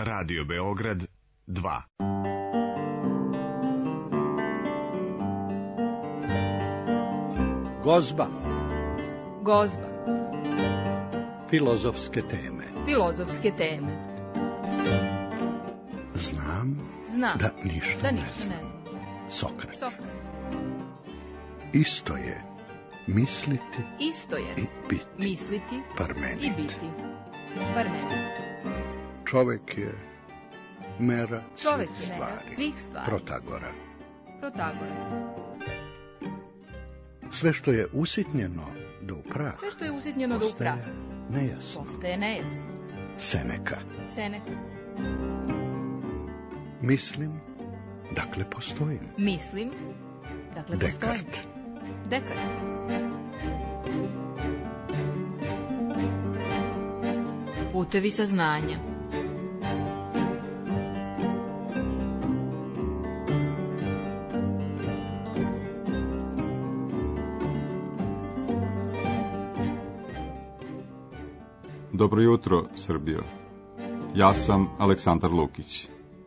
Radio Beograd 2. Gozba. Gozba. Filozofske teme. Filozofske teme. Znam da ništa ne znam. Sokrat. Isto je misliti i biti. Misliti Parmenid. i biti. Parmenid. Čovek je mera Čovek svih je mera stvari. svih stvari. Protagora. Sve što je usitnjeno do prah. Sve što je usitnjeno do prah. Postaje nejasno. Seneka. Mislim, dakle postojim. Dekart. Putevi saznanja. Dobro jutro, Srbijo. Ja sam Aleksandar Lukić.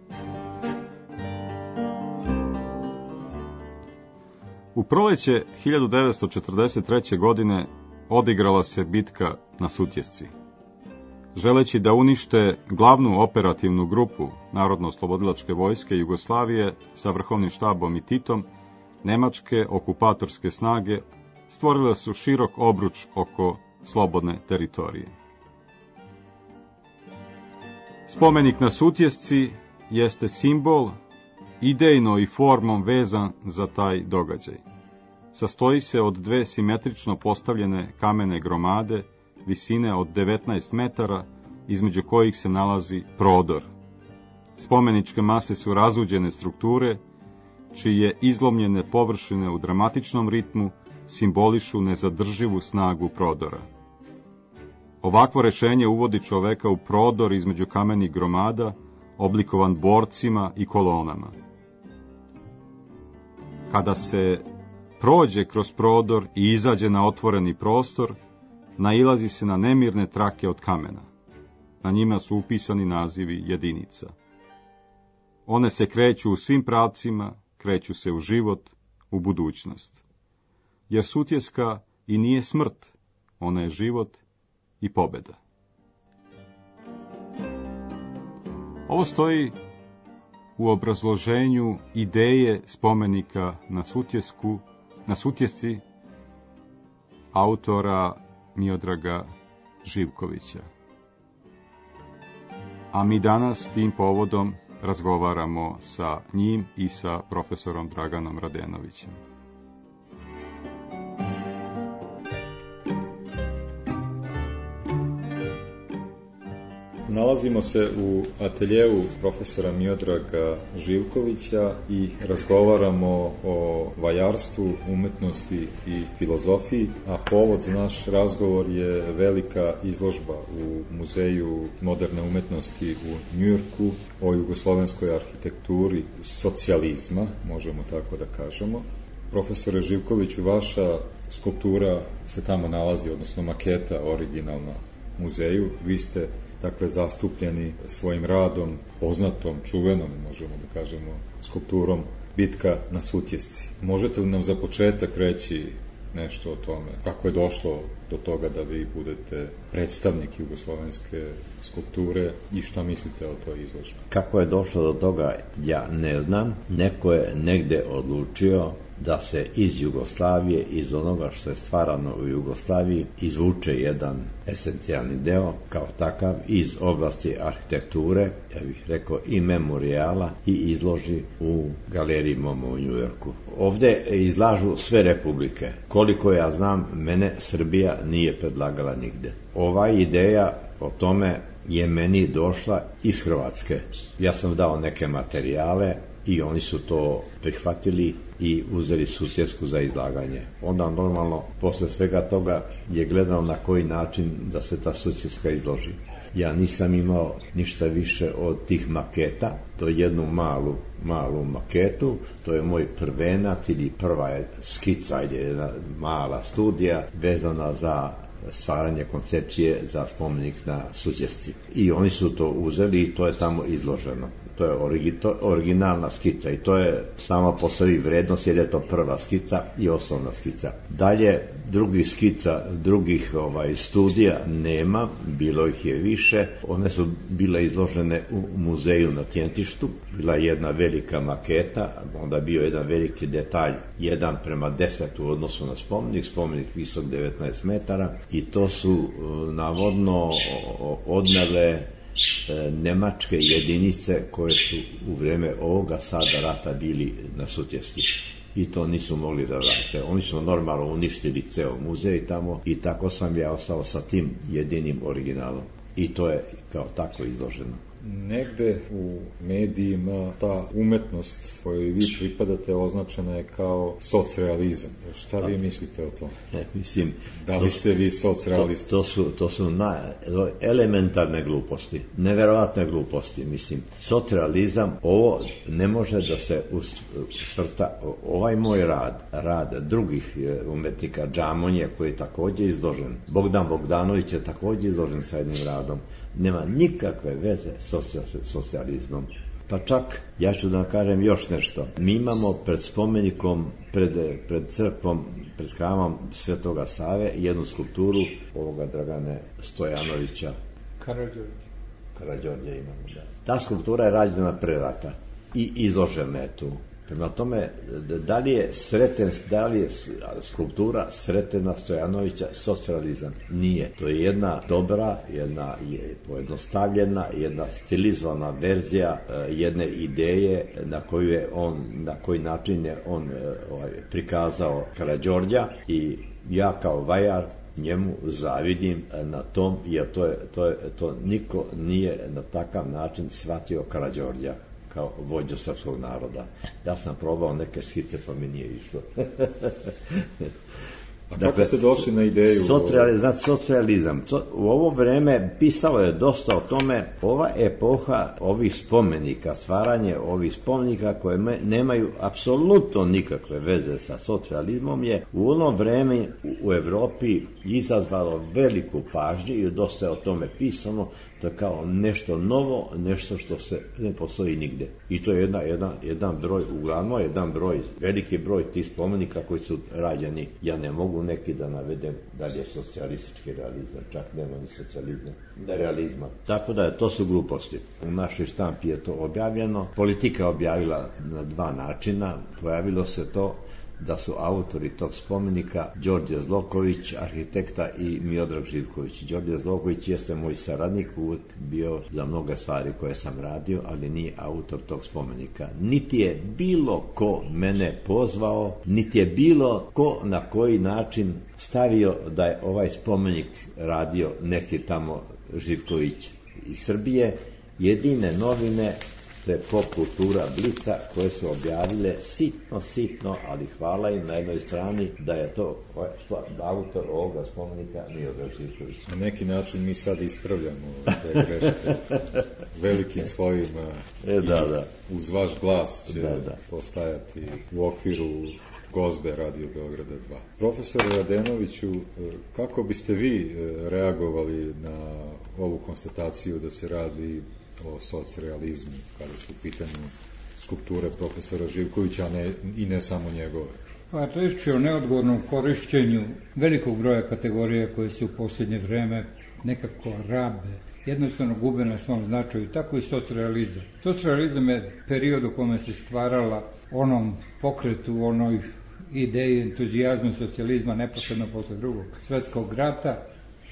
U proleće 1943. godine odigrala se bitka na Sutjesci. Želeći da unište glavnu operativnu grupu Narodno-oslobodilačke vojske Jugoslavije sa vrhovnim štabom i Titom, nemačke okupatorske snage stvorile su širok obruč oko slobodne teritorije. Spomenik na Sutjesci jeste simbol, idejno i formom vezan za taj događaj. Sastoji se od dve simetrično postavljene kamene gromade, visine od 19 metara, između kojih se nalazi prodor. Spomeničke mase su razuđene strukture, čije izlomljene površine u dramatičnom ritmu simbolišu nezadrživu snagu prodora. Ovakvo rešenje uvodi čoveka u prodor između kamenih gromada, oblikovan borcima i kolonama. Kada se prođe kroz prodor i izađe na otvoreni prostor, nailazi se na nemirne trake od kamena. Na njima su upisani nazivi jedinica. One se kreću u svim pravcima, kreću se u život, u budućnost. Jer Sutjeska i nije smrt, ona je život i pobeda. Ovo stoji u obrazloženju ideje spomenika na Sutjesci autora Miodraga Živkovića. A mi danas tim povodom razgovaramo sa njim i sa profesorom Draganom Radenovićem. Nalazimo se u ateljeu profesora Miodraga Živkovića i razgovaramo o vajarstvu, umetnosti i filozofiji, a povod za naš razgovor je velika izložba u Muzeju moderne umetnosti u Njujorku o jugoslovenskoj arhitekturi socijalizma, možemo tako da kažemo. Profesore Živkoviću, vaša skulptura se tamo nalazi, odnosno maketa originalna muzeju. Vi ste dakle zastupljeni svojim radom, poznatom, čuvenom, možemo da kažemo, skulpturom Bitka na Sutjesci. Možete li nam za početak reći nešto o tome? Kako je došlo do toga da vi budete predstavnik jugoslovenske skulpture i šta mislite o toj izložbi? Kako je došlo do toga, ja ne znam. Neko je negde odlučio da se iz Jugoslavije, iz onoga što je stvarano u Jugoslaviji, izvuče jedan esencijalni deo, kao takav, iz oblasti arhitekture, ja bih rekao i memorijala, i izloži u galeriji MoMA u Njujorku. Ovde izlažu sve republike. Koliko ja znam, mene Srbija nije predlagala nigde. Ova ideja o tome je meni došla iz Hrvatske. Ja sam dao neke materijale i oni su to prihvatili i uzeli Sutjesku za izlaganje. Onda normalno, posle svega toga je gledao na koji način da se ta Sutjeska izloži. Ja nisam imao ništa više od tih maketa, to je jednu malu maketu, to je moj prvenac ili prva skica, jedna mala studija vezana za stvaranje koncepcije za spomenik na Sutjesci. I oni su to uzeli i to je tamo izloženo. To je originalna skica i to je sama po sebi vrednost jer je to prva skica i osnovna skica. Dalje, drugih skica, drugih studija nema, bilo ih je više. One su bile izložene u muzeju na Tjentištu. Bila je jedna velika maketa, onda bio jedan veliki detalj 1:10 u odnosu na spomenik visok 19 metara i to su navodno odnele nemačke jedinice koje su u vrijeme ovoga sada rata bili na Sutjesci i to nisu mogli da vrate. Oni su normalno uništili ceo muzej tamo i tako sam ja ostao sa tim jedinim originalom i to je kao tako izloženo. Negde u medijima ta umetnost kojoj vi pripadate označena je kao socrealizam. Šta vi mislite o tom? Mislim, da li ste vi socrealisti? To su elementarne gluposti, neverovatne gluposti. Mislim, socrealizam, ovo ne može da se svrsta, ovaj moj rad drugih umetnika, Džamonje koji je također izložen, Bogdan Bogdanović je također izložen sa jednim radom, nema nikakve veze s socijalizmom. Pa čak, ja ću da kažem još nešto. Mi imamo pred spomenikom, pred crkvom, pred hramom Svetoga Save jednu skulpturu ovoga Dragane Stojanovića. Karađorđe imamo, da. Ta skulptura je rađena pre rata i izložena je tu. Prema tome, da li je skulptura Sretena Stojanovića socrealizam? Nije. To je jedna dobra, jedna pojednostavljena, jedna stilizovana verzija jedne ideje na koji način je on prikazao Karađorđa i ja kao vajar njemu zavidim na tom, jer to niko nije na takav način shvatio Karađorđa kao vođu srpskog naroda. Ja sam probao neke skice, pa mi nije išlo. A kako ste došli na ideju? Socrealizam. U ovo vreme pisalo je dosta o tome. Ova epoha ovih spomenika, stvaranje ovih spomenika koje nemaju apsolutno nikakve veze sa socrealizmom je u ono vreme u Evropi izazvalo veliku pažnju i dosta je o tome pisano. To je kao nešto novo, nešto što se ne postoji nigde. I to je jedan broj, uglavnom veliki broj tih spomenika koji su rađeni. Ja ne mogu neki da navedem da li je socijalistički realizam, čak nema ni socijalizma, da realizma. Tako da to su gluposti. U našoj štampi je to objavljeno. Politika objavila na dva načina. Pojavilo se to da su autori tog spomenika Đorđe Zloković, arhitekta, i Miodrag Živković. Đorđe Zloković jeste moj saradnik, uvijek bio za mnoge stvari koje sam radio, ali nije autor tog spomenika. Niti je bilo ko mene pozvao, niti je bilo ko na koji način stavio da je ovaj spomenik radio neki tamo Živković iz Srbije. Jedine novine, to je Pop kultura Blica, koje su objavile sitno, ali hvala im na jednoj strani da je to autor ovoga spomenika Miodrag Živković. Na neki način mi sad ispravljamo te greške velikim slovima i uz vaš glas će to stajati u okviru Gozbe Radio Beograda 2. Profesore Radenoviću, kako biste vi reagovali na ovu konstataciju da se radi o socrealizmu kada su u pitanju skulpture profesora Živkovića, i ne samo njegove? Pa reći o neodgovornom korišćenju velikog broja kategorija koje se u posljednje vreme nekako rabe, jednostavno gube na svom značaju, tako i socrealizam. Socrealizam je period u kome se stvarala onom pokretu, onoj ideji entuzijazma socijalizma neposredno posle Drugog svjetskog rata,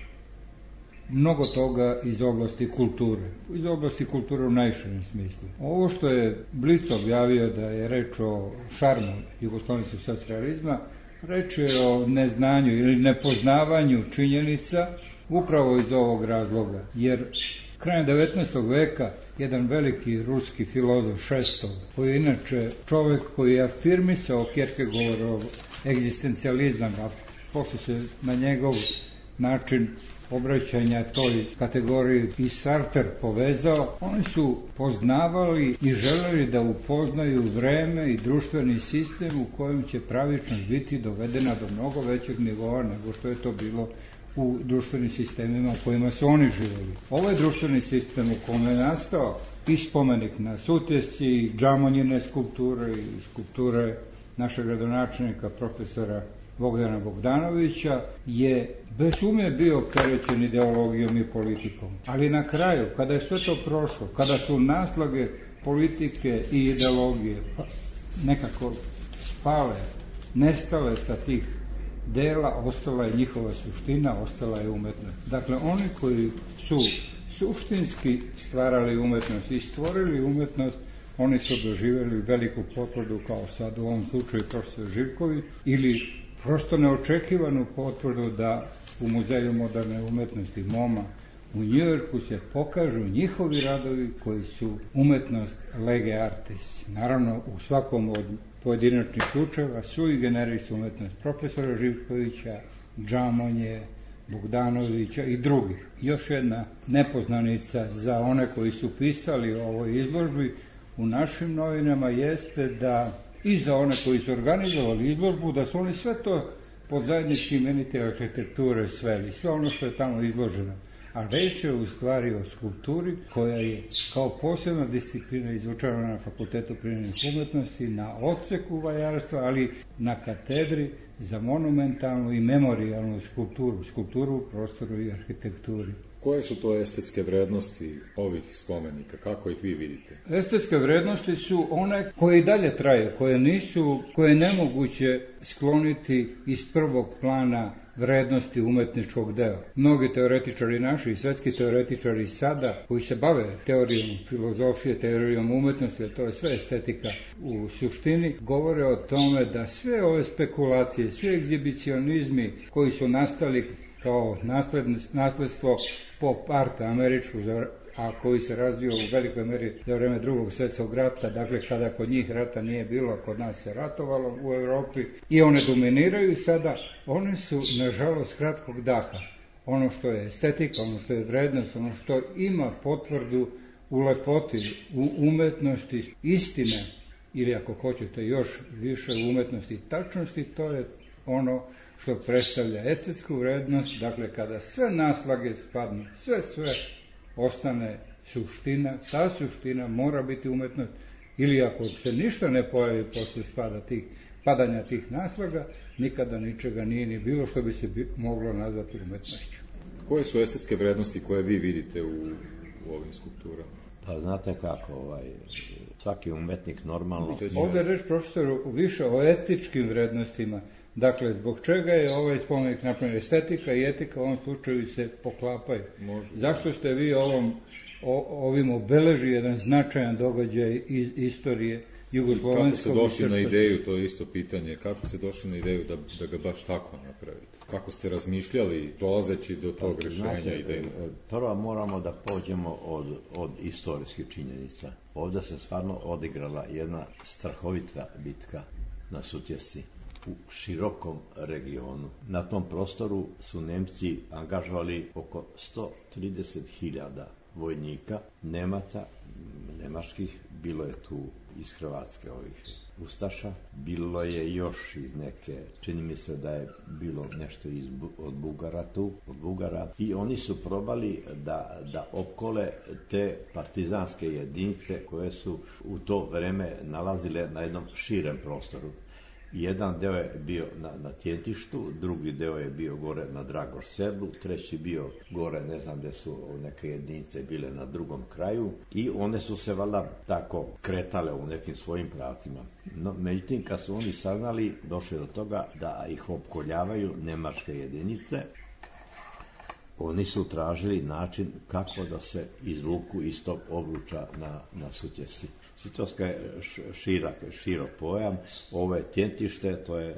mnogo toga iz oblasti kulture u najširem smislu. Ovo što je Blic objavio da je reč o šarmu jugoslovenskog socrealizma, reč je o neznanju ili nepoznavanju činjenica upravo iz ovog razloga, jer krajem 19. veka jedan veliki ruski filozof Šestov, koji je inače čovjek koji je afirmisao Kierkegaardov egzistencijalizam, a posle se na njegov način obraćanja toj kategoriji i Sartre povezao, oni su poznavali i želeli da upoznaju vreme i društveni sistem u kojem će pravičnost biti dovedena do mnogo većeg nivoa nego što je to bilo u društvenim sistemima u kojima su oni živjeli. Ovaj društveni sistem u kome je nastao i spomenik na Sutjesci, i Džamonjine skulpture, i skulpture našeg gradonačelnika profesora Bogdana Bogdanovića, je bez sumnje bio opterećen ideologijom i politikom. Ali na kraju, kada je sve to prošlo, kada su naslage politike i ideologije nekako spale, nestale sa tih dela, ostala je njihova suština, ostala je umetnost. Dakle, oni koji su suštinski stvarali umetnost i stvorili umetnost, oni su doživjeli veliku potvrdu, kao sad u ovom slučaju profesor Živković, ili prosto neočekivanu potvrdu da u Muzeju moderne umetnosti MoMA u Njujorku se pokažu njihovi radovi koji su umetnost lege artis. Naravno, u svakom od pojedinačnih slučajeva sui generis umetnost profesora Živkovića, Džamonje, Bogdanovića i drugih. Još jedna nepoznanica za one koji su pisali o ovoj izložbi u našim novinama jeste da i za one koji su organizovali izložbu, da su oni sve to pod zajednički imenitelj arhitekture sveli, sve ono što je tamo izloženo. A reč je u stvari o skulpturi koja je kao posebna disciplina izvučena na Fakultetu prirodnih umetnosti, na odseku vajarstva, ali na katedri za monumentalnu i memorijalnu skulpturu, skulpturu u prostoru i arhitekturi. Koje su to estetske vrednosti ovih spomenika? Kako ih vi vidite? Estetske vrednosti su one koje i dalje traju, koje je nemoguće skloniti iz prvog plana vrednosti umetničkog dela. Mnogi teoretičari naši i svetski teoretičari sada koji se bave teorijom filozofije, teorijom umetnosti, to je sve estetika u suštini, govore o tome da sve ove spekulacije, sve egzibicionizmi koji su nastali kao nasledstvo pop arta američkog, a koji se razvio u velikoj meri za vreme Drugog svjetskog rata, dakle kada kod njih rata nije bilo, kod nas se ratovalo u Europi, i one dominiraju sada, one su nažalost kratkog daha. Ono što je estetika, ono što je vrednost, ono što ima potvrdu u lepoti, u umetnosti istine, ili ako hoćete još više u umetnosti tačnosti, to je ono što predstavlja estetsku vrednost. Dakle, kada sve naslage spadnu, sve ostane suština, ta suština mora biti umetnost, ili ako se ništa ne pojavi posle padanja tih naslaga, nikada ničega nije ni bilo što bi se moglo nazvati umetnošću. Koje su estetske vrednosti koje vi vidite u ovim skulpturama? Pa znate kako, svaki umetnik normalno... Ovdje je reč, profesoru, više o etičkim vrednostima. Dakle, zbog čega je ovaj spomenik napravljen? Estetika i etika u ovom slučaju se poklapaju. Zašto ste vi ovim obeležili jedan značajan događaj iz istorije jugoslovenskog? Kako ste došli na ideju, to je isto pitanje, kako ste došli na ideju da ga baš tako napravite? Kako ste razmišljali dolazeći do tog rješenja idejnog? Prvo moramo da pođemo od istorijskih činjenica. Ovdje se stvarno odigrala jedna strahovita bitka na Sutjesci u širokom regionu. Na tom prostoru su Nemci angažovali oko 130.000 vojnika, Nemaca, nemačkih, bilo je tu iz Hrvatske ovih ustaša, bilo je još iz neke, čini mi se da je bilo nešto od Bugara, i oni su probali da opkole te partizanske jedinice koje su u to vreme nalazile na jednom širem prostoru. Jedan deo je bio na Tjentištu, drugi deo je bio gore na Dragor sedlu, treći bio gore, ne znam gde su neke jedinice bile na drugom kraju, i one su se valjda tako kretale u nekim svojim pravcima. No, međutim, kad su oni saznali, došli do toga da ih opkoljavaju nemačke jedinice, oni su tražili način kako da se izvuku iz tog obruča na Sutjesci. Sutjeska je širok pojam, ovo je Tjentište, to je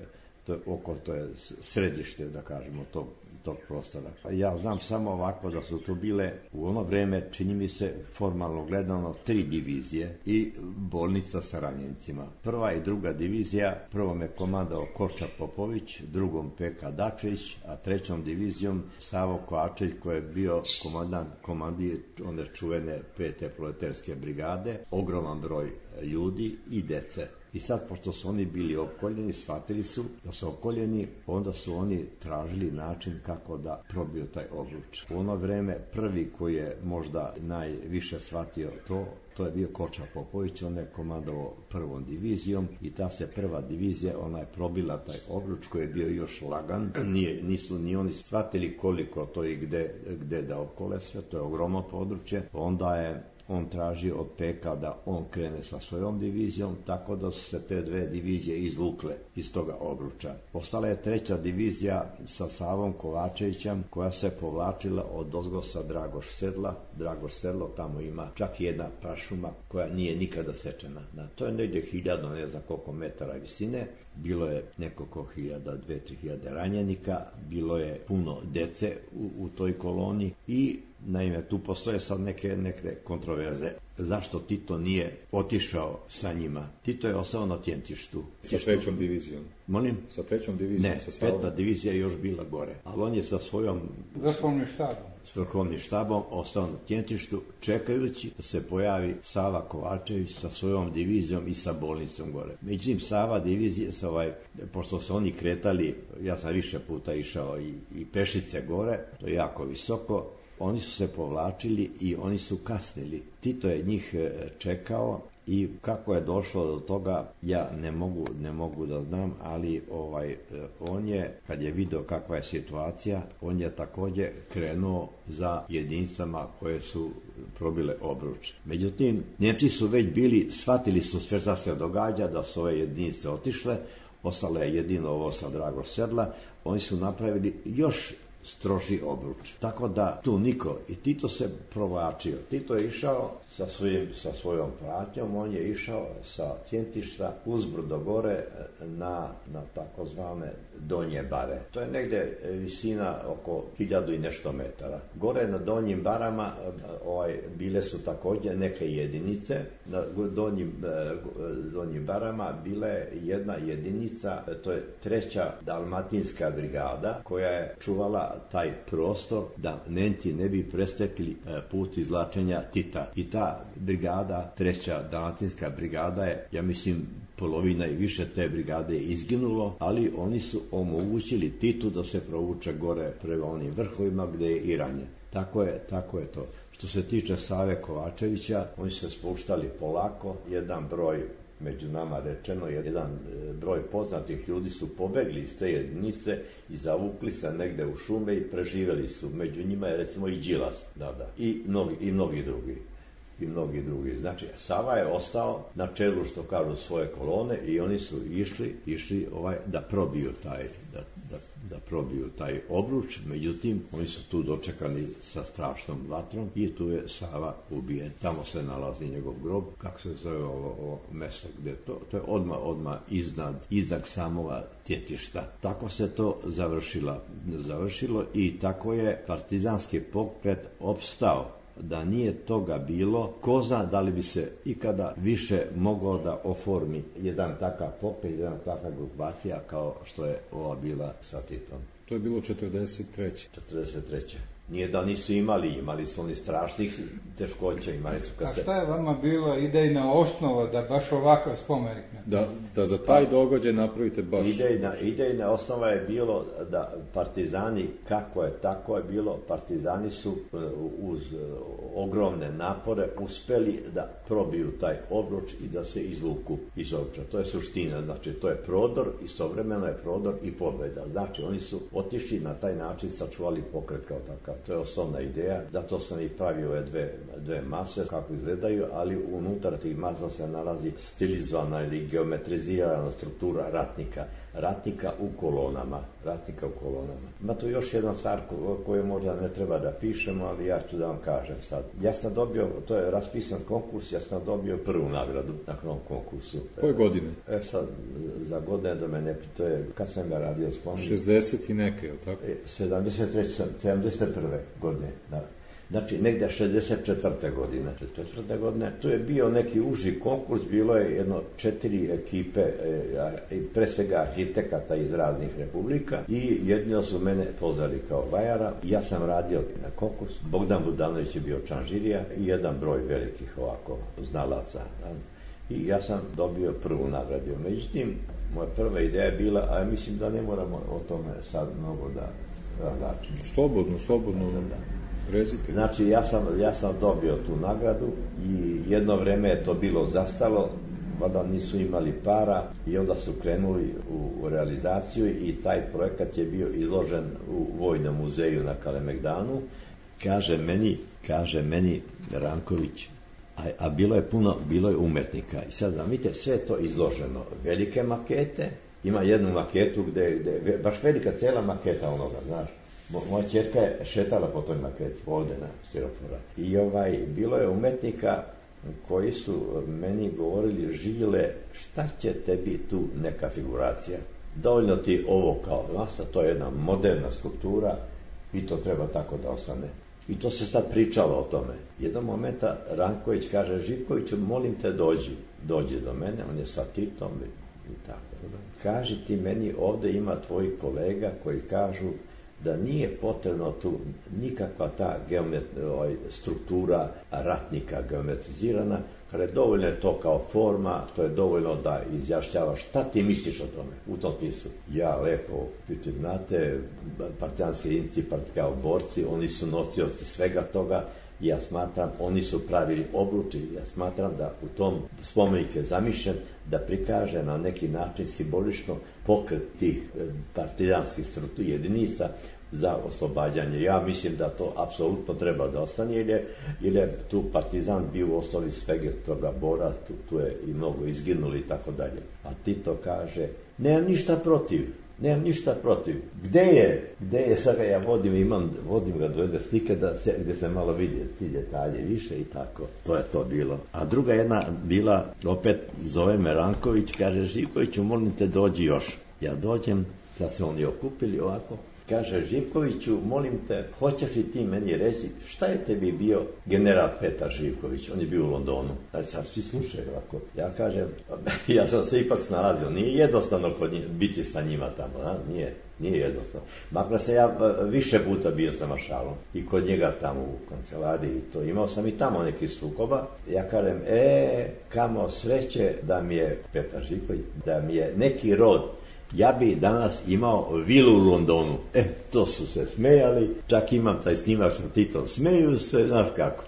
središte, da kažemo, tog prostora. Ja znam samo ovako da su to bile u ono vreme, čini mi se, formalno gledano 3 divizije i bolnica sa ranjenicima. Prva i druga divizija, prvom je komandao Koča Popović, drugom Peka Dačević, a trećom divizijom Savo Kovačević, koji je bio komandir one čuvene 5. proletarske brigade, ogroman broj ljudi i dece. I sad, pošto su oni bili opkoljeni, shvatili su da su opkoljeni, onda su oni tražili način kako da probiju taj obruč. U ono vreme prvi koji je možda najviše shvatio to je bio Koča Popović, on je komandovao prvom divizijom i ta se prva divizija, ona je probila taj obruč koji je bio još lagan, nisu ni oni shvatili koliko to i gde da okole sve, to je ogromno područje, onda je on tražio od Peka da on krene sa svojom divizijom, tako da su se te dve divizije izvukle iz toga obruča. Ostala je treća divizija sa Savom Kovačevićem, koja se povlačila od ozgo sa Dragoš Sedla. Dragoš Sedlo, tamo ima čak i jedna prašuma koja nije nikada sečena. To je negdje 1000, ne znam koliko metara visine. Bilo je nekoliko hiljada, 2-3 ranjenika, bilo je puno dece u toj koloni i naime, tu postoje sad neke kontroverze. Zašto Tito nije otišao sa njima? Tito je ostao na Tjentištu. Sa trećom divizijom? Molim? Sa trećom divizijom? Ne, peta divizija je još bila gore. Ali on je sa svojom vrhovnim štabom ostao na Tjentištu, čekajući da se pojavi Sava Kovačević sa svojom divizijom i sa bolnicom gore. Međutim, Sava divizija, pošto su oni kretali, ja sam više puta išao i pešice gore, to je jako visoko, oni su se povlačili i oni su kasnili. Tito je njih čekao i kako je došlo do toga, ja ne mogu da znam, ali on je, kad je video kakva je situacija, on je također krenuo za jedinicama koje su probile obruč. Međutim, Njemci su već bili, shvatili su sve šta se događa, da su ove jedinice otišle, ostalo je jedino ovo sa Dragoš Sedla, oni su napravili još stroži obruč. Tako da tu niko, i Tito se provlačio. Tito je išao sa svojom pratnjom, on je išao sa Tjentišta uzbrdo gore na takozvane Donje bare. To je negdje visina oko 1000 i nešto metara. Gore na Donjim barama bile su također neke jedinice. Na Donjim barama bila je jedna jedinica, to je 3. Dalmatinska brigada, koja je čuvala taj prostor da Nemci ne bi prestekli put izvlačenja Tita. I ta brigada, 3. Dalmatinska brigada je, ja mislim, polovina i više te brigade je izginulo, ali oni su omogućili Titu da se provuče gore prema onim vrhovima gdje je i ranjen. Tako je to. Što se tiče Save Kovačevića, oni se spuštali polako, jedan broj, među nama rečeno, jedan broj poznatih ljudi su pobegli iz te jedinice i zavukli se negde u šume i preživjeli su. Među njima je recimo i Đilas, i mnogi drugi. Znači, Sava je ostao na čelu, što kažu, svoje kolone i oni su išli da probiju taj obruč, međutim, oni su tu dočekani sa strašnom vatrom i tu je Sava ubijen. Tamo se nalazi njegov grob, kako se zove ovo mesto gdje to je odmah iznad samoga Tjetišta. Tako se to završilo i tako je partizanski pokret opstao. Da nije toga bilo, ko zna da li bi se ikada više mogao da oformi jedan takav pokret, jedna takva grupacija kao što je ova bila sa Titom. To je bilo 43. Nije da nisu imali su oni strašnih teškoća, imali su A šta je vama bila idejna osnova da baš ovakav spomenik? Da za taj događaj napravite baš... Idejna osnova je bilo da partizani, kako je tako je bilo, partizani su uz ogromne napore uspeli da probiju taj obruč i da se izvuku iz obruča. To je suština, znači to je prodor, istovremeno je prodor i pobjeda. Znači oni su otišli na taj način, sačuvali pokret kao takav. To je osnovna ideja, zato sam i pravio ove dve mase kako izgledaju, ali unutar tih masa se nalazi stilizovana ili geometrizirana struktura ratnika u kolonama. Ima tu još jedna stvar koju možda ne treba da pišemo, ali ja ću da vam kažem sad. Ja sam dobio, to je raspisan konkurs, ja sam dobio prvu nagradu na tom konkursu. Koje godine? Sad, za godine da me ne pituje, kad sam ja radio spomenik? 60 i neke, je li tako? 71. godine, da. Znači, negdje 64. godine. Tu je bio neki uži konkurs, bilo je 4 ekipe, pre svega arhitekata iz raznih republika i jedino su mene pozvali kao vajara. Ja sam radio na konkurs, Bogdan Budanović je bio član žirija i jedan broj velikih ovako znalaca. i ja sam dobio prvu nagradu. Međutim, moja prva ideja je bila, a mislim da ne moramo o tome sad mnogo da razlačimo. Slobodno, rezite. Znači, ja sam dobio tu nagradu i jedno vreme je to bilo zastalo, valjda nisu imali para i onda su krenuli u realizaciju i taj projekat je bio izložen u Vojnom muzeju na Kalemegdanu. Kaže meni Ranković, a bilo je umetnika. I sad, znate, sve je to izloženo. Velike makete, ima jednu maketu gde baš velika cela maketa onoga, znaš. Moja ćerka je šetala po toj maketi, ovde na stiropora. I bilo je umetnika koji su meni govorili, Žile, šta će tebi tu neka figuracija? Dovoljno ti ovo kao masa, to je jedna moderna skulptura i to treba tako da ostane. I to se sad pričalo o tome. Jednog momenta Ranković kaže, Živkoviću, molim te dođi do mene, on je sa Titom i tako. Kaži ti meni, ovde ima tvojih kolega koji kažu da nije potrebno tu nikakva ta struktura ratnika geometrizirana, kada je dovoljno je to kao forma, to je dovoljno da izjašnjavaš šta ti misliš o tome, u tom smislu. Ja lepo, znate, partijanski jedinci, kao borci, oni su nosioci svega toga, ja smatram, oni su pravili obruči, ja smatram da u tom spomenik je zamišljen da prikaže na neki način simbolično pokret tih partijanskih jedinica za oslobađanje. Ja mislim da to apsolutno treba da ostane, jer je tu partizan bio u osnovi svega toga bora, tu je i mnogo izginuli i tako dalje. A Tito kaže, nemam ništa protiv. Gde je, sad ga ja vodim ga do jedne slike gde se malo vidi ti detalje više i tako. To je to bilo. A druga jedna bila, opet zove me Ranković, kaže, Živkoviću, molim te, dođi još. Ja dođem, sad se oni okupili ovako. Kaže, Živkoviću, molim te, hoćeš li ti meni reći šta je tebi bio general Petar Živković? On je bio u Londonu. Znači, sad svi slušaju ovako. Ja kažem, ja sam se ipak snalazio. Nije jednostavno biti sa njima tamo. Nije jednostavno. Makar se ja više puta bio sa maršalom i kod njega tamo u kancelariji i to. Imao sam i tamo neki sukoba. Ja kažem, kamo sreće da mi je Petar Živković, da mi je neki rod. Ja bi danas imao vilu u Londonu. To su se smejali, čak imam taj snimak sa Titom. Smeju se, znaš kako.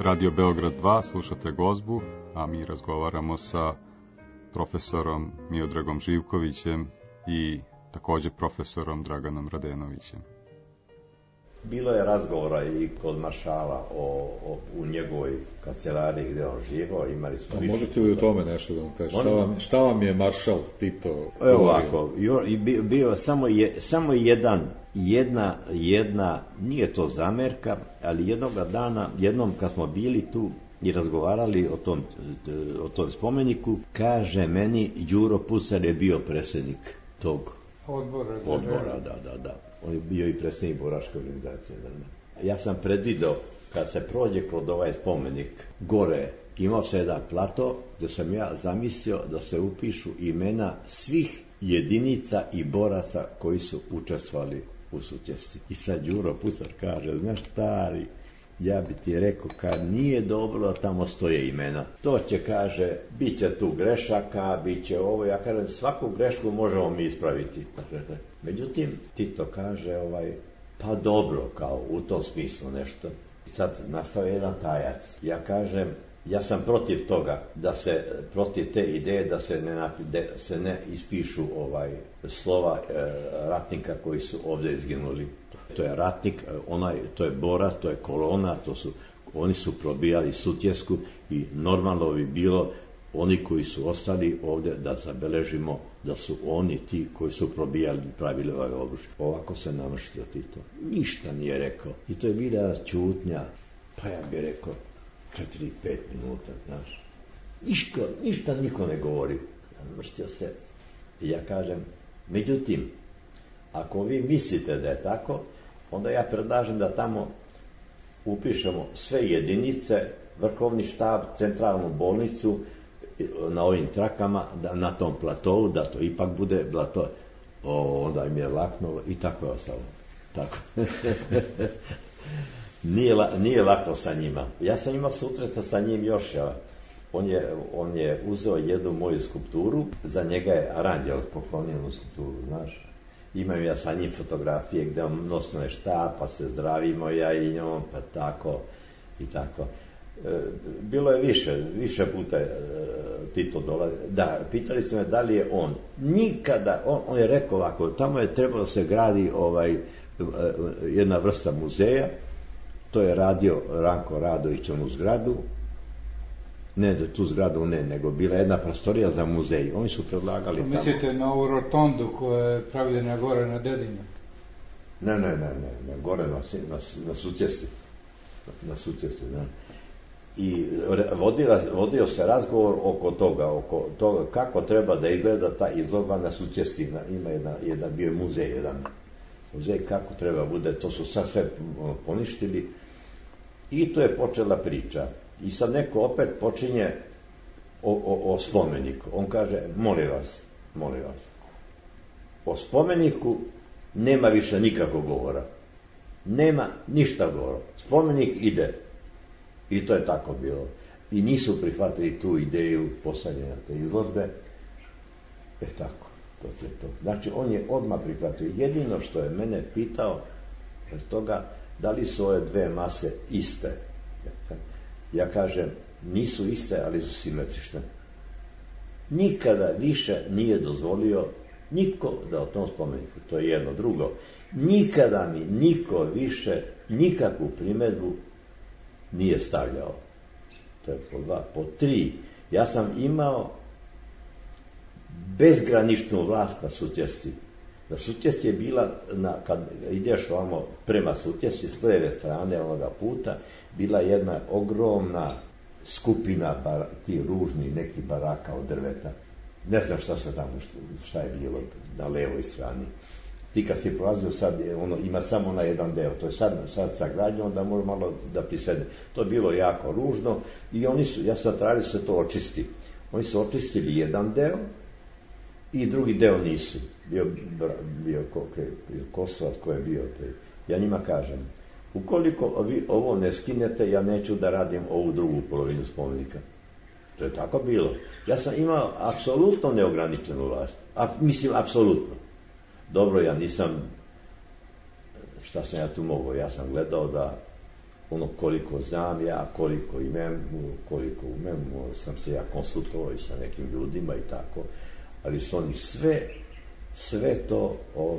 Radio Beograd 2, slušate Gozbu, a mi razgovaramo sa profesorom Miodragom Živkovićem i također profesorom Draganom Radenovićem. Bilo je razgovora i kod maršala u njegovoj kancelariji gdje on živao, imali smo više. Možete li o tome nešto da vam kažete? Šta vam je maršal Tito? Evo ovako, bio samo jedna, nije to zamerka, ali jednoga dana, jednom kad smo bili tu i razgovarali o tom spomeniku, kaže meni Đuro Pucar je bio predsjednik tog odbora, da. On je bio i predsjednik boračke organizacije. Ja sam predvideo, kad se prođe kod ovaj spomenik, gore imao se jedan plato, gdje sam ja zamislio da se upišu imena svih jedinica i boraca koji su učestvovali u Sutjesci. I sad Đuro Pucar kaže, znaš stari, ja bi ti rekao, kad nije dobro da tamo stoje imena. To će, kaže, bit će tu grešaka, bit će ovo, ja kažem, svaku grešku možemo mi ispraviti. Međutim, Tito kaže, pa dobro, kao u tom smislu nešto. Sad nastao jedan tajac. Ja kažem, ja sam protiv toga, protiv te ideje da se ne ispišu slova ratnika koji su ovdje izginuli. To je ratnik, to je borac, to je kolona, oni su probijali Sutjesku i normalno bi bilo oni koji su ostali ovdje da zabeležimo da su oni ti koji su probijali, pravili ovaj oružje. Ovako se namrštio Tito. Ništa nije rekao. I to je bila ćutnja, pa ja bih rekao 4-5 minuta, znaš. Ništa niko ne govori. Namrštio se. I ja kažem, međutim, ako vi mislite da je tako, onda ja predlažem da tamo upišemo sve jedinice, vrhovni štab, centralnu bolnicu, na ovim trakama, na tom platovu, da to ipak bude plato. Onda im je laknulo i tako je ostalo. Tako. Nije lako sa njima. Ja sam imao susreta sa njim još. On je uzeo jednu moju skulpturu, za njega je Aranđel poklonio skulpturu, znaš. Imam ja sa njim fotografije gdje on nosno štab, pa se zdravimo ja i njom, pa tako i tako. Bilo je više puta Tito dolazi. Da, pitali ste me da li je on. Nikada, on je rekao ovako, tamo je trebalo se gradi jedna vrsta muzeja, to je radio Ranko Radović onu zgradu, ne tu zgradu nego bila jedna prostorija za muzej. Oni su predlagali tamo. Mislite na ovu rotondu koja je pravljena gore na Dedinju? Ne, gore na Sutjesci. Na Sutjesci, da. I vodio se razgovor oko toga kako treba da izgleda ta izložba na Sutjesci. Ima bio je muzej, kako treba bude, to su sad sve poništili. I to je počela priča. I sad neko opet počinje o spomeniku. On kaže, molim vas, o spomeniku nema više nikakvog govora. Nema ništa govora. Spomenik ide. I to je tako bilo. I nisu prihvatili tu ideju postavljanja te izložbe. Tako, to je to. Znači, on je odmah prihvatio. Jedino što je mene pitao od toga, da li su ove dve mase iste. Ja kažem, nisu iste, ali su simetrične. Nikada više nije dozvolio niko da o tom spomeniku, to je jedno. Drugo, nikada mi niko više nikakvu primjedbu nije stavljao. To je po 2. Po 3, ja sam imao bezgraničnu vlast na Sutjesci. Na Sutjesci je bila, kad ideš ovamo prema Sutjesci, s lijeve strane onoga puta, bila jedna ogromna skupina tih ružnih nekih baraka od drveta. Ne znam šta je bilo na levoj strani. Ti kad si prolazio sad, ima samo na jedan deo, to je sad sagrađeno da može malo da prisedne. To je bilo jako ružno i ja sam tražio se to očisti. Oni su očistili jedan deo i drugi deo nisu. Bio Kosovac koji je bio. Ja njima kažem, ukoliko vi ovo ne skinete, ja neću da radim ovu drugu polovinu spomenika. To je tako bilo. Ja sam imao apsolutno neograničenu vlast. Mislim, apsolutno. Dobro, ja nisam, šta sam ja tu mogao, ja sam gledao da ono koliko znam ja, koliko imam, sam se ja konsultovao i sa nekim ljudima i tako, ali su oni sve to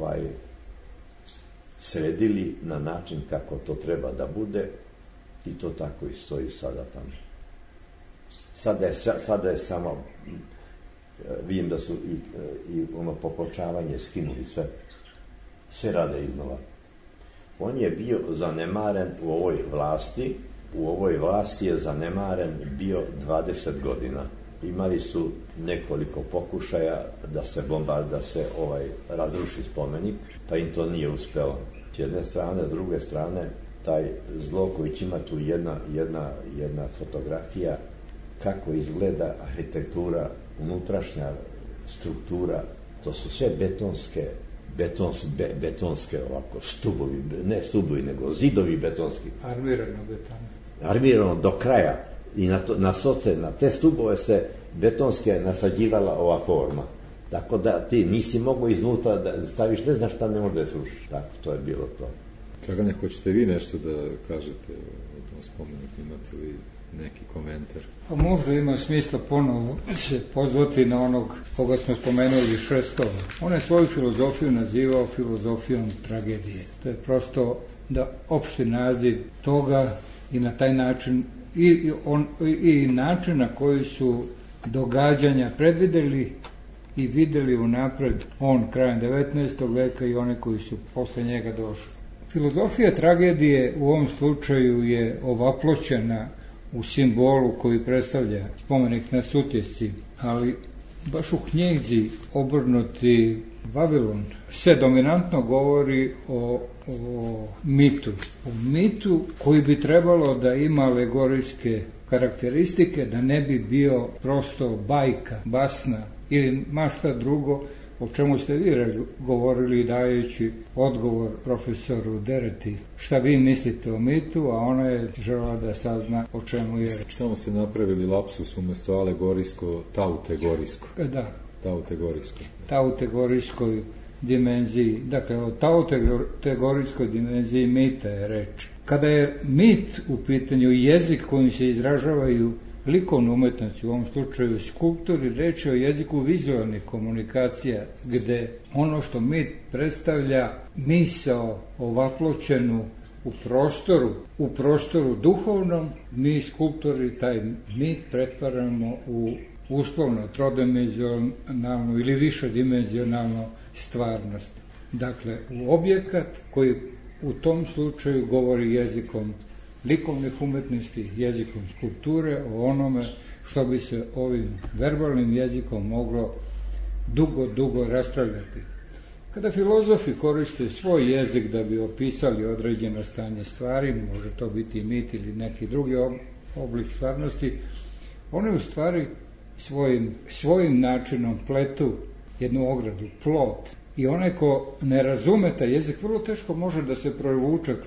sredili na način kako to treba da bude i to tako i stoji sada tamo. Sada je samo, vidim da su i ono popločavanje skinuli sve rade iznova. On je bio zanemaren u ovoj vlasti je zanemaren bio 20 godina. Imali su nekoliko pokušaja da se razruši spomenik, pa im to nije uspelo. S jedne strane, s druge strane, taj Zloković ima tu jedna fotografija kako izgleda arhitektura, unutrašnja struktura, to su sve betonske ovako stubovi, ne stubovi, nego zidovi betonski. Armirano do kraja. I na te stubove se betonske nasađivala ova forma. Tako da ti nisi mogao iznutra da staviš, ne znaš šta ne može da srušiš. Tako, to je bilo to. Dragane, hoćete vi nešto da kažete o tom spomeniku? Imate li neki komentar? Pa možda ima smisla ponovo se pozvati na onog koga smo spomenuli Šestova. On je svoju filozofiju nazivao filozofijom tragedije. To je prosto da opšti naziv toga i na taj način i način na koji su događanja predvideli i videli unapred on krajem 19. veka i one koji su posle njega došli. Filozofija tragedije u ovom slučaju je ovaploćena u simbolu koji predstavlja spomenik na Sutjesci, ali baš u knjizi Obrnuti Vavilon se dominantno govori o mitu. O mitu koji bi trebalo da ima alegorijske karakteristike, da ne bi bio prosto bajka, basna ili mašta drugo, o čemu ste vi govorili dajući odgovor profesoru Dereti. Šta vi mislite o mitu, a ona je želela da sazna o čemu je. Samo ste napravili lapsus umjesto alegorijsko, tautegorijsko. Da. Tautegorijskoj dimenziji. Dakle, o tautegorijskoj dimenziji mita je reč. Kada je mit u pitanju jezik kojim se izražavaju likovne umetnosti, u ovom slučaju skulptori, reč je o jeziku vizualnih komunikacija, gde ono što mit predstavlja misao ovaploćenu u prostoru duhovnom, mi skulptori taj mit pretvaramo u uslovno trodimenzionalnu ili višedimenzionalnu stvarnost. Dakle, u objekat koji u tom slučaju govori jezikom likovnih umetnosti, jezikom skulpture, o onome što bi se ovim verbalnim jezikom moglo dugo raspravljati. Kada filozofi koriste svoj jezik da bi opisali određeno stanje stvari, može to biti mit ili neki drugi oblik stvarnosti, one u stvari svojim načinom pletu jednu ogradu, plot. I onaj ko ne razume taj jezik, vrlo teško može da se provuče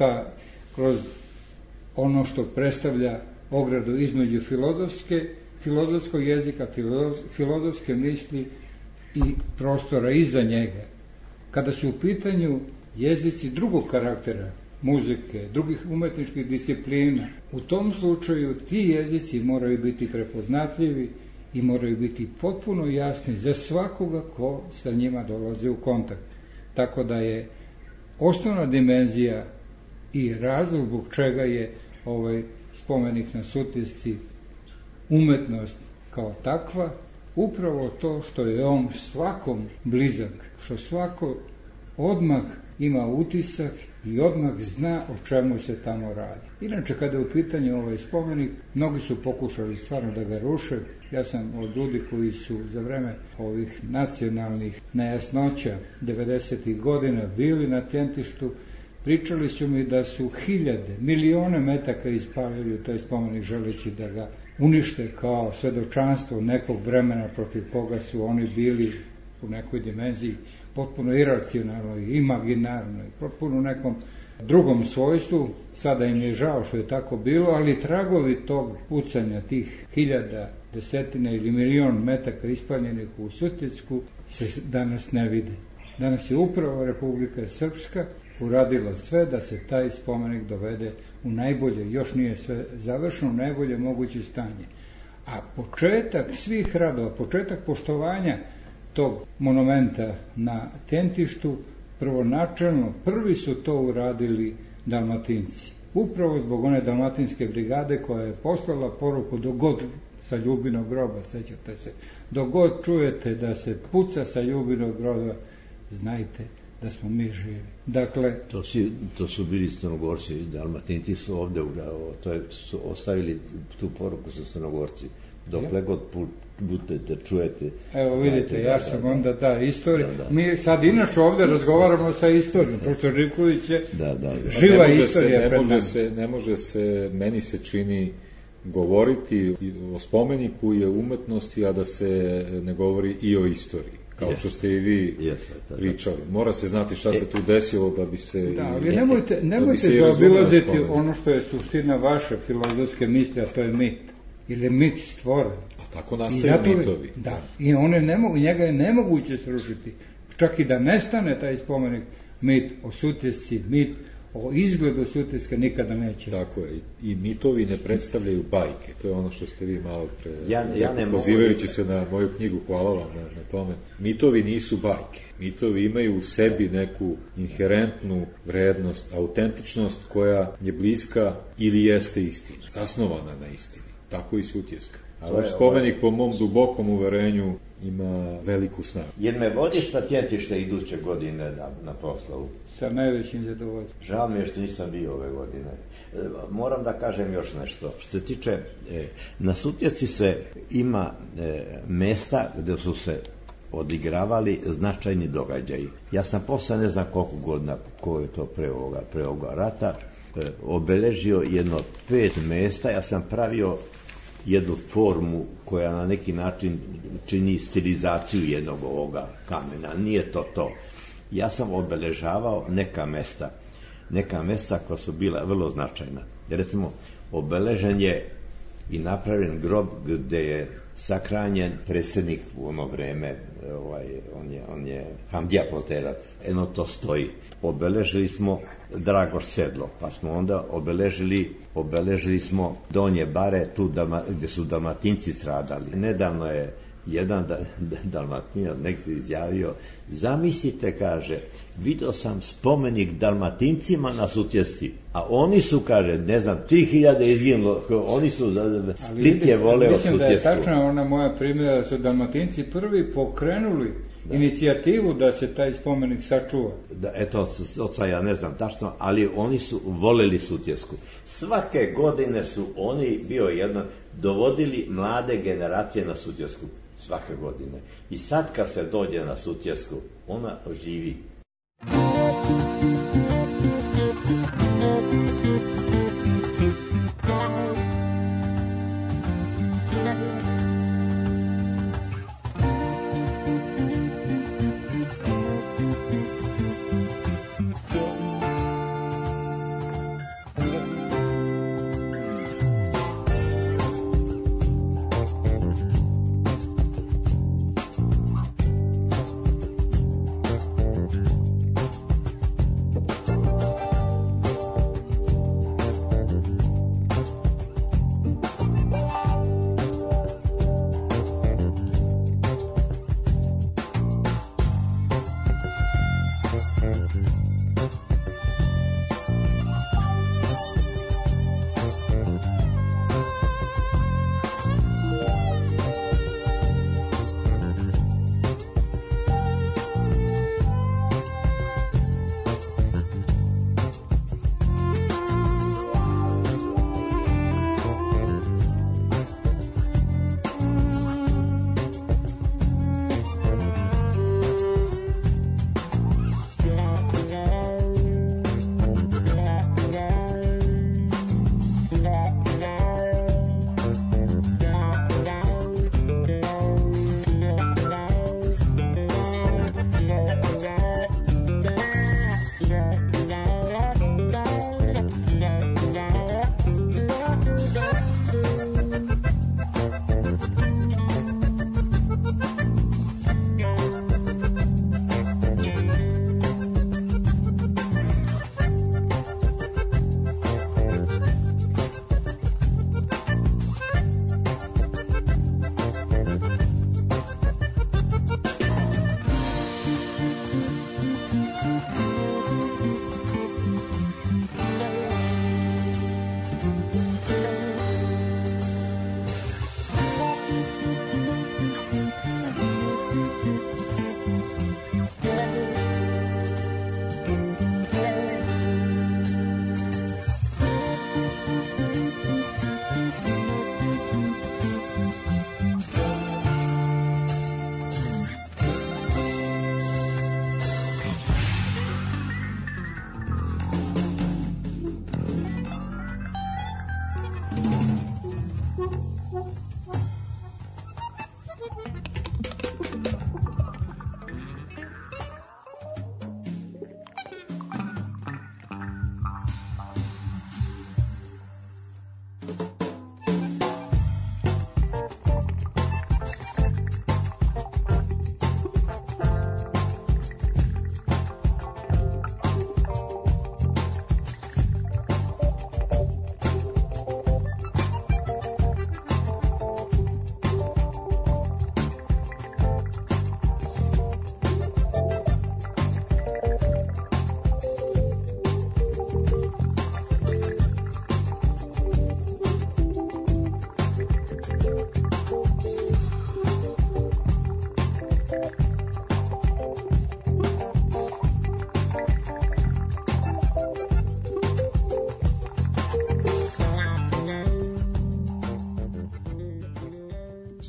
kroz ono što predstavlja ogradu između filozofskog jezika, filozofske misli i prostora iza njega. Kada su u pitanju jezici drugog karaktera, muzike, drugih umetničkih disciplina, u tom slučaju ti jezici moraju biti prepoznatljivi i moraju biti potpuno jasni za svakoga ko sa njima dolazi u kontakt. Tako da je osnovna dimenzija i razlog zbog čega je ovaj spomenik na Sutjesci umetnost kao takva, upravo to što je on svakom blizak, što svako odmah ima utisak i odmah zna o čemu se tamo radi. Inače, kada je u pitanju ovaj spomenik, mnogi su pokušali stvarno da ga ruše. Ja sam od ljudi koji su za vreme ovih nacionalnih nejasnoća 90. godina bili na Tjentištu, pričali su mi da su milione metaka ispalili u taj spomenik želeći da ga unište kao svedočanstvo nekog vremena protiv koga su oni bili u nekoj dimenziji potpuno iracionalnoj, imaginarnoj, potpuno nekom drugom svojstvu. Sada im je žao što je tako bilo, ali tragovi tog pucanja, tih desetina ili milion metaka ispaljenih u Sutjesku se danas ne vide. Danas je upravo Republika Srpska uradila sve da se taj spomenik dovede u najbolje, još nije sve završeno, u najbolje moguće stanje. A početak svih radova, početak poštovanja tog monumenta na Tentištu, prvonačelno, prvi su to uradili Dalmatinci. Upravo zbog one dalmatinske brigade koja je poslala poruku dok god sa Ljubinog groba, sećate se, dok god čujete da se puca sa Ljubinog groba, znajte da smo mi živi. Dakle, to su bili Crnogorci, Dalmatinci su ovde su ostavili tu poruku sa Crnogorci. Dokle god budete, čujete. Evo vidite, ja sam onda istorija. Mi sad inače ovde razgovaramo sa istorijom. Profesor Živković je živa istorija pred nama. Ne može se, meni se čini, govoriti o spomeniku i o umetnosti, a da se ne govori i o istoriji. Kao što ste i vi pričali. Mora se znati šta se tu desilo da bi se... Da, ali nemojte zaobilaziti ono što je suština vaše filozofske misli, a to je mit. Ili je mit stvoren. A tako nastaju mitovi. Da, i njega je nemoguće srušiti. Čak i da nestane taj spomenik, mit o Sutjesci, mit o izgledu Sutjeske nikada neće. Tako je. I mitovi ne predstavljaju bajke. To je ono što ste vi malo pre... pozivajući se na moju knjigu, hvala vam na tome. Mitovi nisu bajke. Mitovi imaju u sebi neku inherentnu vrednost, autentičnost koja je bliska ili jeste istina. Zasnovana na istini. Tako i Sutjeska. A vaš spomenik, po mom dubokom uverenju, ima veliku snagu. Jer me vodiš na Tjentište iduće godine na proslavu? Sa najvećim zadovoljstvom. Žao mi je što nisam bio ove godine. Moram da kažem još nešto. Što se tiče, na Sutjesci se ima mesta gde su se odigravali značajni događaji. Ja sam posle ne znam koliko godina, ko je to pre ovoga rata, obeležio jedno 5 mesta. Ja sam pravio jednu formu koja na neki način čini stilizaciju jednog ovoga kamena. Nije to. Ja sam obeležavao neka mesta koja su bila vrlo značajna. Recimo, obeležen je i napravljen grob gde je sakranjen predsjednik u ono vreme, on je Hamdija Polterac. Eno to stoji. Obeležili smo Dragoš Sedlo, pa smo onda obeležili smo Donje Bare, tu gde su Dalmatinci stradali. Nedavno je jedan Dalmatinac nekde izjavio, zamislite, kaže, vidio sam spomenik Dalmatincima na Sutjesci, a oni su, kaže, ne znam, 3000 izginulo, oni su, Split je voleo Sutjesku. Mislim da je tačna ona moja primjera da su Dalmatinci prvi pokrenuli inicijativu da se taj spomenik sačuva. Eto, oca ja ne znam tačno, ali oni su voleli Sutjesku. Svake godine su oni dovodili mlade generacije na Sutjesku. Svake godine. I sad kad se dođe na Sutjesku, ona živi.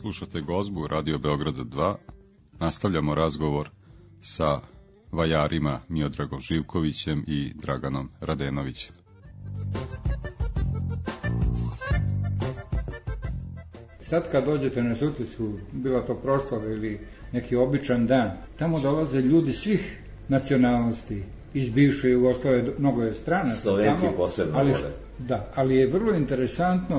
Slušate Gozbu Radio Beograd 2. Nastavljamo razgovor sa vajarima Miodragom Živkovićem i Draganom Radenovićem. Sad kad dođete na Sutjesku, bila to proslava ili neki običan dan, tamo dolaze ljudi svih nacionalnosti iz bivše Jugoslavije, mnogo je strana. Slovenci posebno vole. Da, ali je vrlo interesantno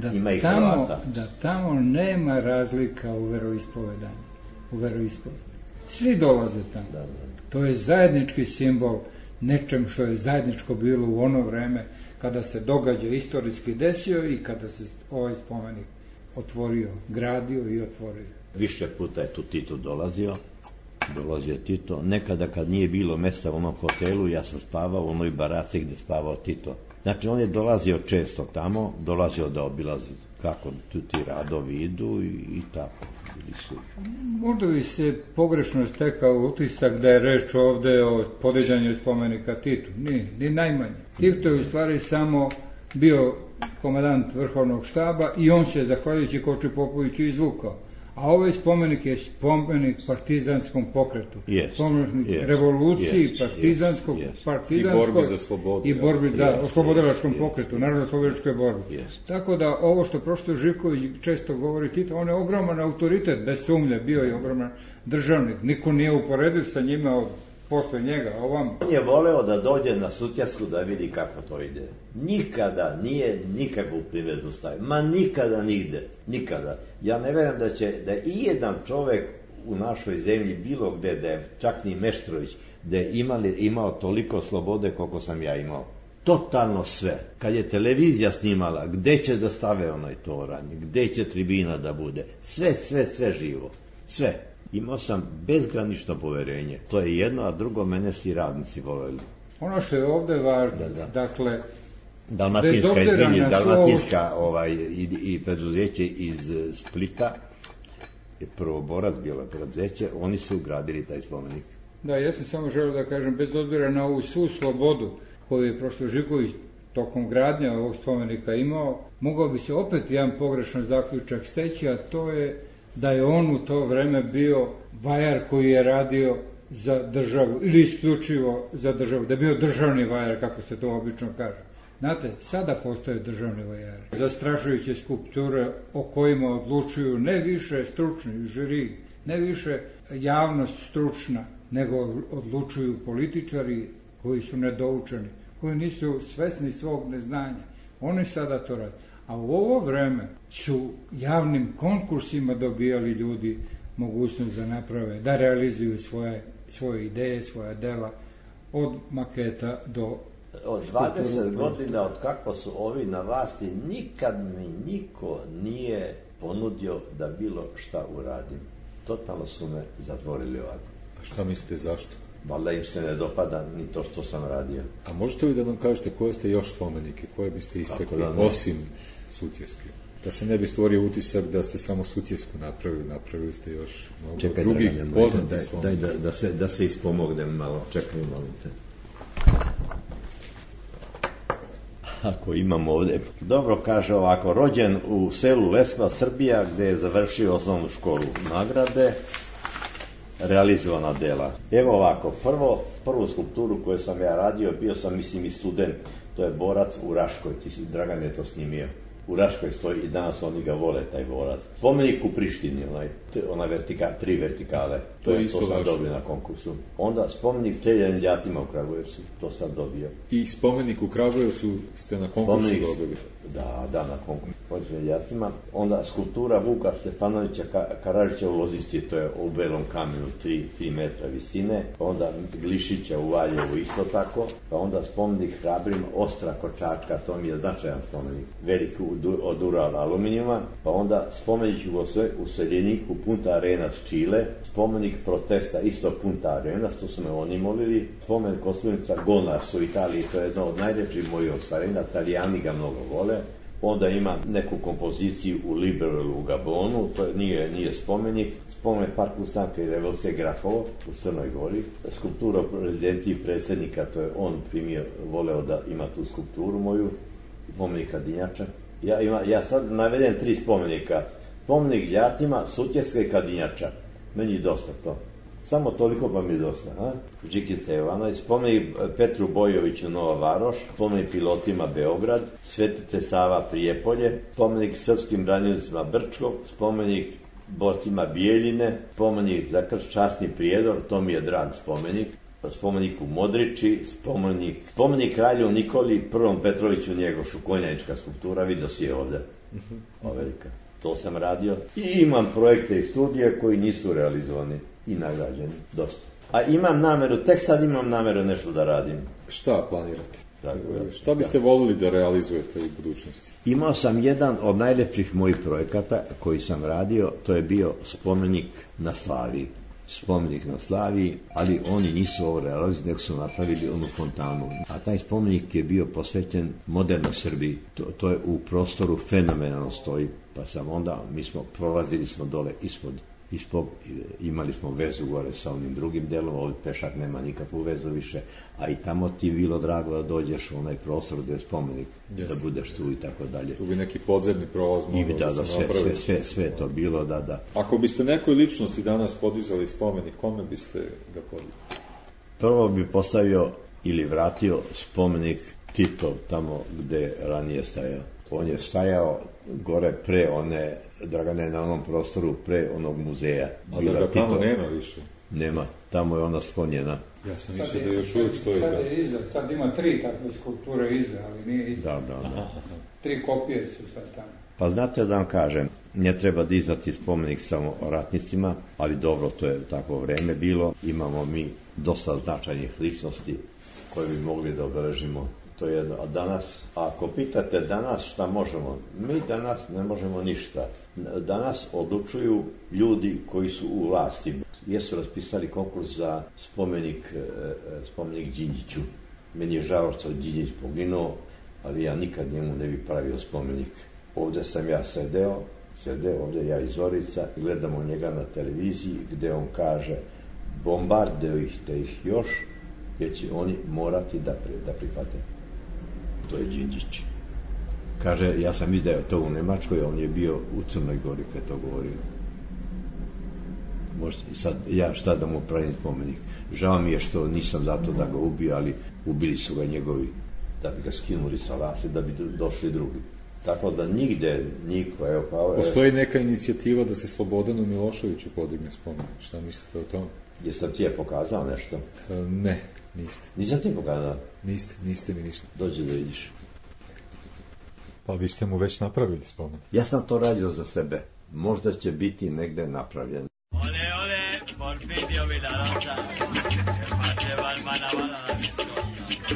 da tamo nema razlika u veroispovedanju. Svi dolaze tamo. Da. To je zajednički simbol nečem što je zajedničko bilo u ono vreme kada se događaj istorijski desio i kada se ovaj spomenik otvorio, gradio i otvorio. Više puta je tu Tito dolazio je Tito. Nekada kad nije bilo mesta u onom hotelu, ja sam spavao u onoj baraci gdje spavao Tito. Znači on je dolazio često tamo, dolazio da obilazi kako tu ti radovi idu i tako. Možda bi se pogrešno stekao utisak da je reč ovde o podiđanju spomenika Titu. Ni najmanje. Tito je u stvari samo bio komandant vrhovnog štaba i on se, zahvaljujući Koči Popoviću, izvukao. A ovaj spomenik je spomenik partizanskom pokretu. Spomenik revoluciji, partizanskog i borbi za slobodu. I borbi, oslobodilačkom pokretu, narodno-oslobodilačkoj borbi. Tako da ovo što profesor Živković često govori Tito, on je ogroman autoritet, bez sumnje, bio je ogroman državnik. Niko nije uporedio sa njima posle njega. On je voleo da dođe na Sutjesku da vidi kako to ide. Nikada nije nikakvu privredu stavio. Ma nikada nigde. Nikada. Ja ne verujem da je i jedan čovek u našoj zemlji bilo gde, da je čak ni Meštrović, da je imao toliko slobode koliko sam ja imao. Totalno sve. Kad je televizija snimala, gde će da stave onaj toranj, gde će tribina da bude. Sve živo. Sve. Imao sam bezgranično poverenje. To je jedno, a drugo mene si radnici voljeli. Ono što je ovde važno, dakle, Dalmatinska i preduzeće iz Splita, prvo Borac, bilo preduzeće, oni su gradili taj spomenik. Da, ja sam samo želeo da kažem, bez obzira na ovu svu slobodu koju je profesor Živković tokom gradnja ovog spomenika imao, mogao bi se opet jedan pogrešan zaključak steći, a to je da je on u to vreme bio vajar koji je radio za državu ili isključivo za državu, da je bio državni vajar, kako se to obično kaže. Znate, sada postoje državni vajari. Zastrašujuće skulpture o kojima odlučuju ne više stručni žiri, ne više javnost stručna, nego odlučuju političari koji su nedoučeni, koji nisu svesni svog neznanja. Oni sada to rade. A u ovo vreme su javnim konkursima dobijali ljudi mogućnost da naprave, da realizuju svoje ideje, svoja dela, od maketa do... Od 20 godina od kako su ovi na vlasti, nikad mi niko nije ponudio da bilo šta uradim. Totalno su me zatvorili ovako. A šta mislite zašto? Valjda im se ne dopada ni to što sam radio. A možete li da nam kažete koje ste još spomenike, koje biste istekli, osim Sutjeske? Da se ne bi stvorio utisak da ste samo Sutjesku napravili ste još mnogo drugih poznatih spomenika. Da se ispomognem malo, čekaj, molim te. Ako imamo ovdje, dobro kaže ovako, rođen u selu Lesva, Srbija, gde je završio osnovnu školu Nagrade, realizovana dela. Evo ovako, prvu skulpturu koju sam ja radio, bio sam, mislim, i student, to je Borac u Raškoj, Dragan je to snimio. U Raškoj stoji i danas oni ga vole, taj Borac. Spomenik u Prištini, tri vertikale, to sam dobio na konkursu. Onda spomenik streljanim đacima u Kragujevcu, to sam dobio. I spomenik u Kragujevcu ste na konkursu dobili? Da, na konkursu đacima. Onda skulptura Vuka Stefanovića Karadžića u Loznici, to je u belom kamenu, 3 metra visine. Onda Glišića u Valjevu isto tako. Pa onda spomenik hrabrima Ostra Kočačka, to mi je značajan spomenik, veliki od Ural aluminijuma. Pa onda spomenik u Seljeniku Punta Arenas Čile, spomenik protesta isto Punta Arenas, to su me oni molili, spomenik kosturnica Gonas u Italiji, to je jedno od najljepših mojih ostvarenja, Italijani ga mnogo vole. Onda ima neku kompoziciju u Liberelu u Gabonu, to nije spomenik Parku Stanka i Revolucije Grafovo u Crnoj Gori, skulptura prezidenti i predsjednika, to je on voleo da ima tu skulpturu moju, spomenika Dinjača. Ja sad navedem 3 spomenika, Spomenik đacima Sutjeska i Kadinjača. Meni je dosta to. Samo toliko pa mi je dosta. Žikica Jovanović, spomenik Petru Bojoviću Nova Varoš, spomenik pilotima Beograd, Svetice Sava Prijepolje, spomenik srpskim braniteljima Brčko, spomenik borcima Bijeljine, spomenik za krst Časni Prijedor, to mi je drag spomenik u Modriči, spomenik kralju Nikoli Prvom Petroviću Njegošu, konjanička skulptura, vidio si je ovde. Velika. To sam radio. I imam projekte i studije koji nisu realizovani i nagrađeni, dosta. A imam nameru, tek sad imam nameru nešto da radim. Šta planirate? Šta biste volili da realizujete u budućnosti? Imao sam jedan od najlepših mojih projekata koji sam radio, to je bio spomenik na Slaviji, ali oni nisu ovo realizovali, nego su napravili onu fontanu. A taj spomenik je bio posvećen modernoj Srbiji. To je u prostoru fenomenalno stoji, pa sam onda, prolazili smo dole ispod, imali smo vezu gore sa onim drugim delom, ovdje pešak nema nikakvu vezu više, a i tamo ti bilo drago da dođeš u onaj prostor gde je spomenik, da budeš tu i tako dalje. Tu bi neki podzemni prolaz mogao da se napravi. Sve to bilo, da. Ako biste nekoj ličnosti danas podizali spomenik, kome biste ga podizali? Prvo bi postavio ili vratio spomenik Titov tamo gde ranije stajao. On je stajao gore pre one, Dragane, na onom prostoru pre onog muzeja. A zar ga tamo nema više? Nema, tamo je ona sklonjena. Ja sam mislio da još uvijek stoji. Sad ima 3 takve skulpture iza, ali nije iza. Da. 3 kopije su sad tamo. Pa znate da vam kažem, ne treba dizati spomenik samo ratnicima, ali dobro, to je takvo vreme bilo. Imamo mi dosta značajnih ličnosti koje bi mogli da obeležimo. To je jedno. A danas, ako pitate danas šta možemo, mi danas ne možemo ništa. Danas odlučuju ljudi koji su u vlasti. Jesu raspisali konkurs za spomenik Đinđiću. Meni je žao što Đinđić poginuo, ali ja nikad njemu ne bi pravio spomenik. Ovde sam ja sedeo ovde ja iz Zorica, gledamo njega na televiziji gde on kaže bombardujte ih još, jer će oni morati da prihvate. To je Đinđić. Kaže, ja sam vidio to u Nemačkoj, on je bio u Crnoj Gori kad je to govorio. Možete, sad, ja šta da mu pravim spomenik? Žao mi je što nisam zato da ga ubio, ali ubili su ga njegovi, da bi ga skinuli sa vlasti, da bi došli drugi. Tako da nigde, niko, evo pa... Postoji neka inicijativa da se Slobodanu Miloševiću podigne spomenik. Šta mislite o tome? Jesam ti je pokazao nešto? Ne, niste. Nisam ti pokazao? Niste mi ništa. Dođi da vidiš. Pa vi ste mu već napravili spomenik. Ja sam to radio za sebe. Možda će biti negde napravljen. Ole, Porfirio Villarosa, faceva il manavala la discorsa.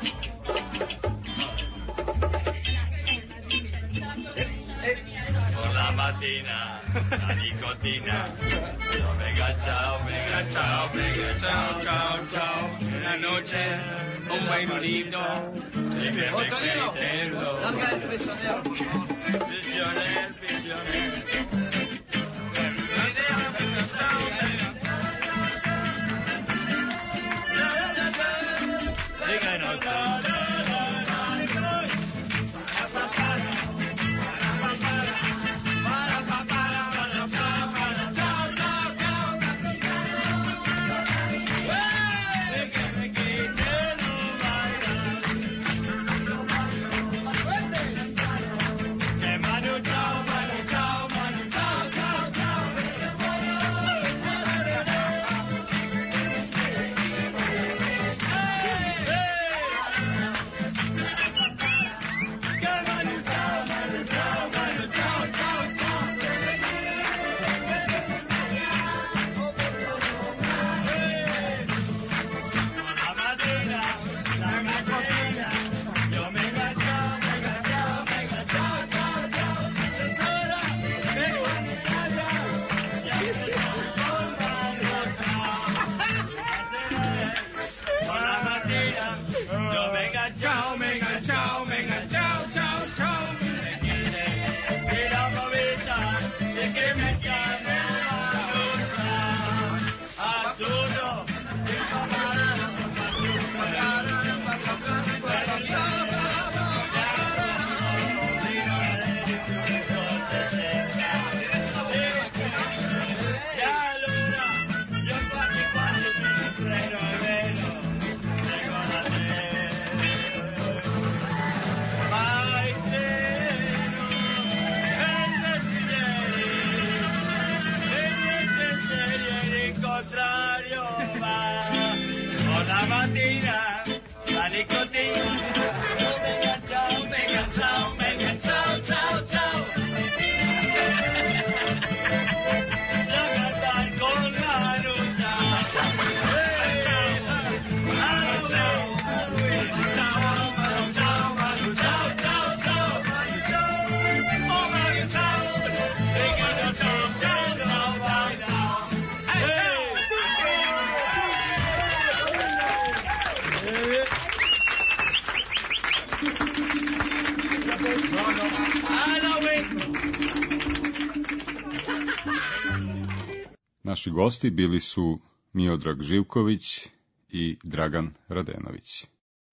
La mattina, la nicotina, omega ciao, una noche, un bailinito, y que me queritello, larga el prisionero, prisionero. Manu, ciao, Naši gosti bili su Miodrag Živković i Dragan Radenović.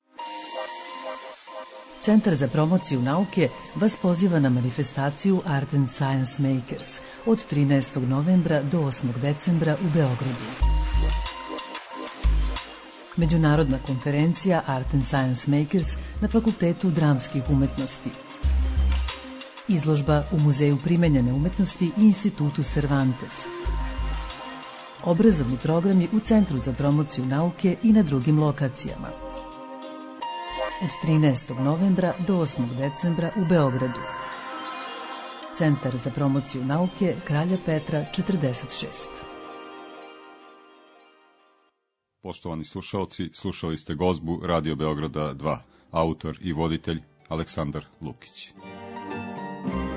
Centar za promociju nauke vas poziva na manifestaciju Art and Science Makers od 13. novembra do 8. decembra u Beogradu. Međunarodna konferencija Art and Science Makers na Fakultetu dramskih umetnosti. Izložba u Muzeju primenjene umetnosti i Institutu Cervantes. Obrazovni programi u Centru za promociju nauke i na drugim lokacijama. Od 13. novembra do 8. decembra u Beogradu. Centar za promociju nauke Kralja Petra 46. Poštovani slušaoci, slušali ste gozbu Radio Beograda 2, autor i voditelj Aleksandar Lukić.